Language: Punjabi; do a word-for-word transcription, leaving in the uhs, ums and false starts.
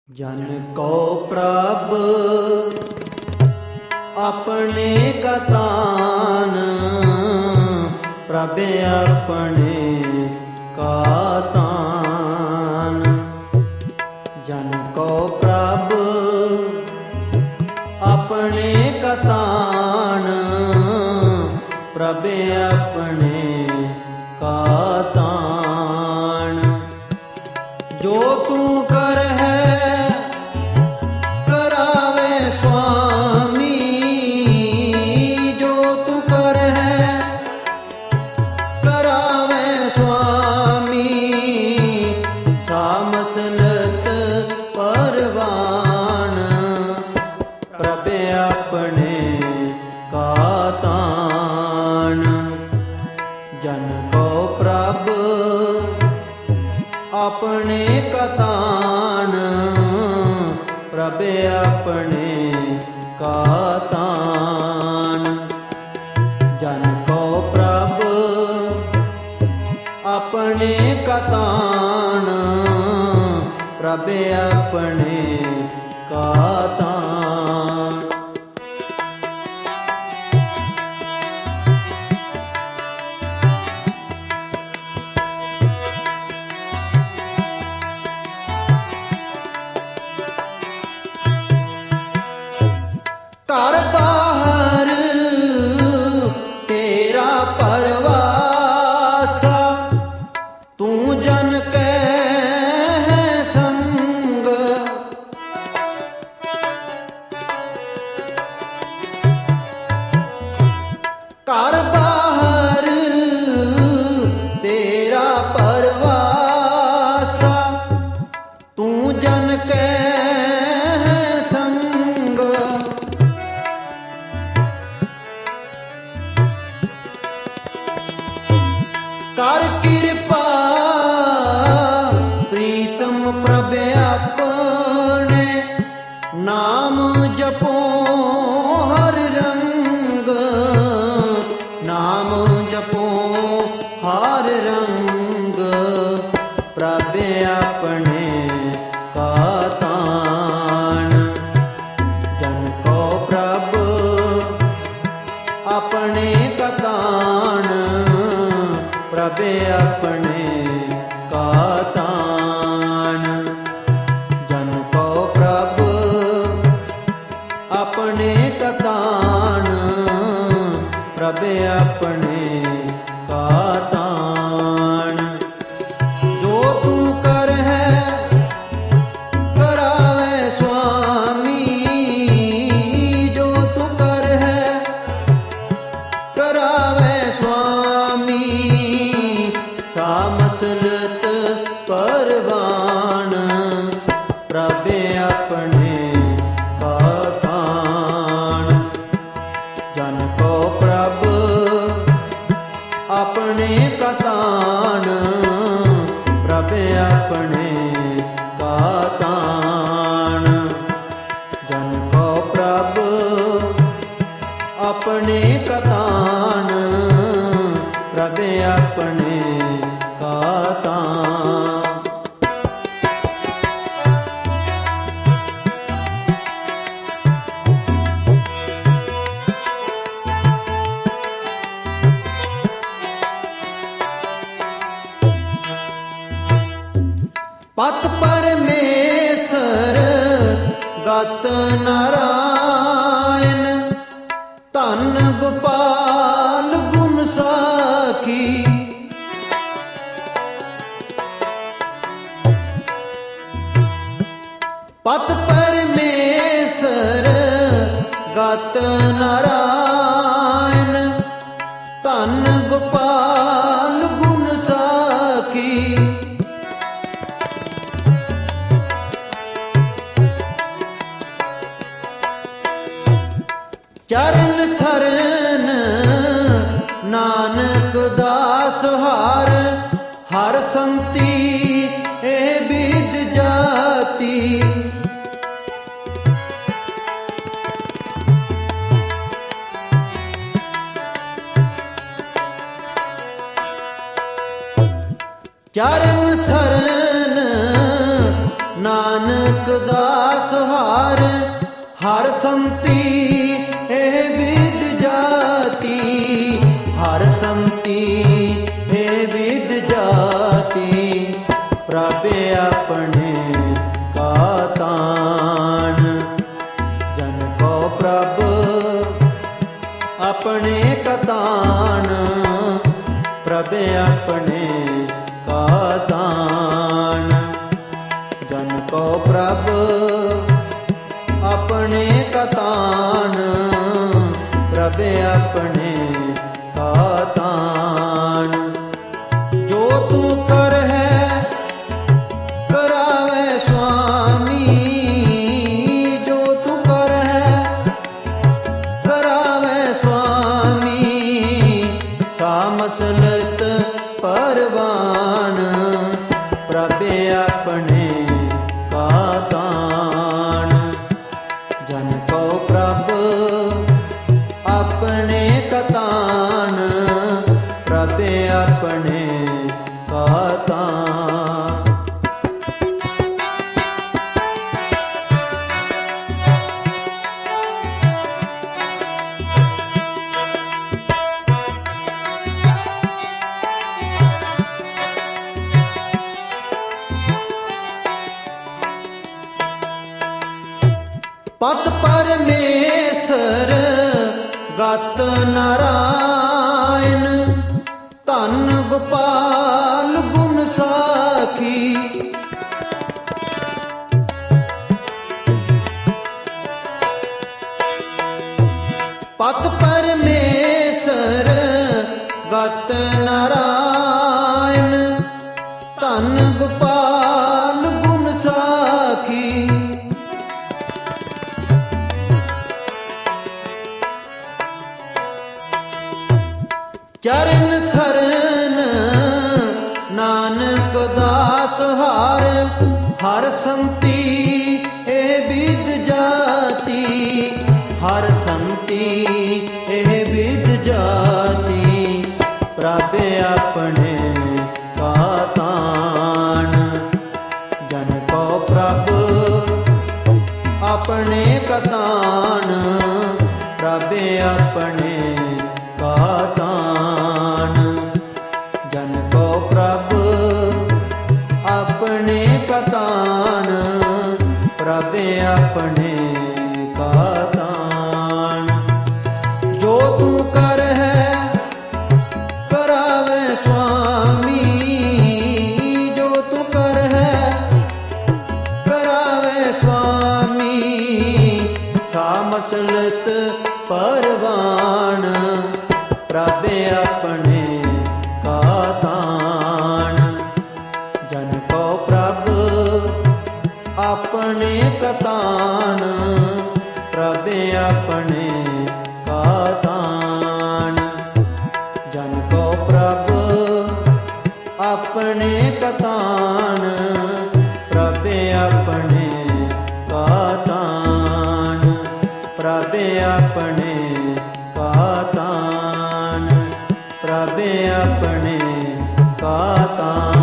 जन को प्रभ अपने कतान, प्रभ अपने कातान। जन को प्रभ अपने कतान, प्रभ अपने कातान। जो तू कर है मसलत परवान, प्रभ अपने कातान। जन को प्रभ अपने कतान, प्रभ अपने कातान। जन को प्रभ अपने कतान, प्रभ अपने कातान। घर बाहर तेरा परवासा, तू जन के संग। घर बाहर तेरा परवासा, तू जन के संग। कर कृपा प्रीतम प्रभ अपने, नाम जपो हर रंग। नाम जपो हर रंग, प्रभ अपने कातान। जन को प्रभ अपने कतान, प्रभ अपने कातान। जन को प्रभ अपने कतान, प्रभ अपने कातान। जो तू कर है करावे स्वामी, जो तू कर है करावे स्वामी। सा मसलत परवान, प्रभ अपने कातान। जन को प्रभ अपने कतान, प्रभ अपने कातान। जन को प्रभ अपने कतान, प्रभ अपने कातान। पत परमेश्वर गत नारायण, धन गोपाल गुण साखी। पत परमेश्वर गत नारायण, धन गोपाल गुण साखी। चरण शरण नानक दास हार, हर संति ए विद जाति। चरण शरण नानक ਨਾਨਕ ਦਾਸ ਹਾਰ ਹਰ ਸੰਤੀ ਇਹ ਵਿਦ ਜਾਤੀ, ਹਰ ਸੰਤੀ ਇਹ ਵਿਦ ਜਾਤੀ, ਪ੍ਰਭ ਆਪਣੇ ਕਾ ਤਾਣ, ਜਨ ਕੋ ਪ੍ਰਭ ਆਪਣੇ ਕਾ ਤਾਣ, ਪ੍ਰਭ ਆਪਣੇ ਕਾ ਤਾਣ, ਜਨ ਕੋ ਪ੍ਰਭ ਆਪਣੇ ਕਾ ਤਾਣ, ਪ੍ਰਭ ਆਪਣੇ ਕਾ ਤਾਣ। ਜੋ ਤੂੰ ਕਰ ਹੈ ਕਰਾਵੇ ਸੁਆਮੀ, ਜੋ ਤੂੰ ਕਰ ਹੈ ਕਰਾਵੇ ਸੁਆਮੀ, ਸਾ ਮਸਲਤ ਪਰਵਾਨ, ਪ੍ਰਭ ਆਪਣੇ ਕਾ ਤਾਣ, ਜਨ ਕੋ ਪ੍ਰਭ ਆਪਣੇ ਕਾ ਤਾਣ, ਪ੍ਰਭ ਆਪਣੇ ਕਾ ਤਾਣ। ਪਤ ਪਰਮੇਸ਼ਰ ਗਤ ਨਾਰਾਇਣ, ਧੰਨ ਗੋਪਾਲ ਗੁਣ ਸਾਖੀ, ਪਤ ਪਰਮੇਸ਼ਰ ਗਤ ਨਾਰਾਇਣ, ਧੰਨ ਗੋਪਾਲ ਗੁਣ ਸਾਖੀ, ਚਰਨ ਸਰਨ ਨਾਨਕ ਦਾਸ ਹਾਰ ਹਰ ਸੰਤੀ ਇਹ ਵਿਦ ਜਾਤੀ, ਹਰ ਸੰਤੀ ਇਹ ਵਿਦ ਜਾਤੀ, ਪ੍ਰਭ ਆਪਣੇ ਕਾ ਤਾਣ, ਜਨ ਕੋ ਪ੍ਰਭ ਆਪਣੇ ਕਾ ਤਾਣ, ਪ੍ਰਭ ਆਪਣੇ ਕਾ ਤਾਣ, ਜਨ ਕੋ ਪ੍ਰਭ ਆਪਣੇ ਕਾ ਤਾਣ, ਪ੍ਰਭ ਆਪਣੇ ਕਾ ਤਾਣ। ਜੋ ਤੂੰ ਕਰ ਹੈ ਕਰਾਵੇ ਸੁਆਮੀ, ਜੋ ਤੂੰ ਕਰ ਹੈ ਕਰਾਵੇ ਸੁਆਮੀ, ਸਾ ਮਸਲਤ ਪਰਵਾਨ, ਪ੍ਰਭ ਆਪਣੇ ਕਾ ਤਾਣ, ਜਨ ਕੋ ਪ੍ਰਭ ਆਪਣੇ ਕਾ ਤਾਣ, ਪ੍ਰਭ ਆਪਣੇ ਕਾ ਤਾਣ, ਜਨ ਕੋ ਪ੍ਰਭ ਆਪਣੇ ਕਾ ਤਾਣ, ਪ੍ਰਭ ਆਪਣੇ ਕਾ ਤਾਣ, ਪ੍ਰਭ ਆਪਣੇ ਕਾ ਤਾਣ, ਪ੍ਰਭ ਆਪਣੇ ਕਾ ਤਾਣ।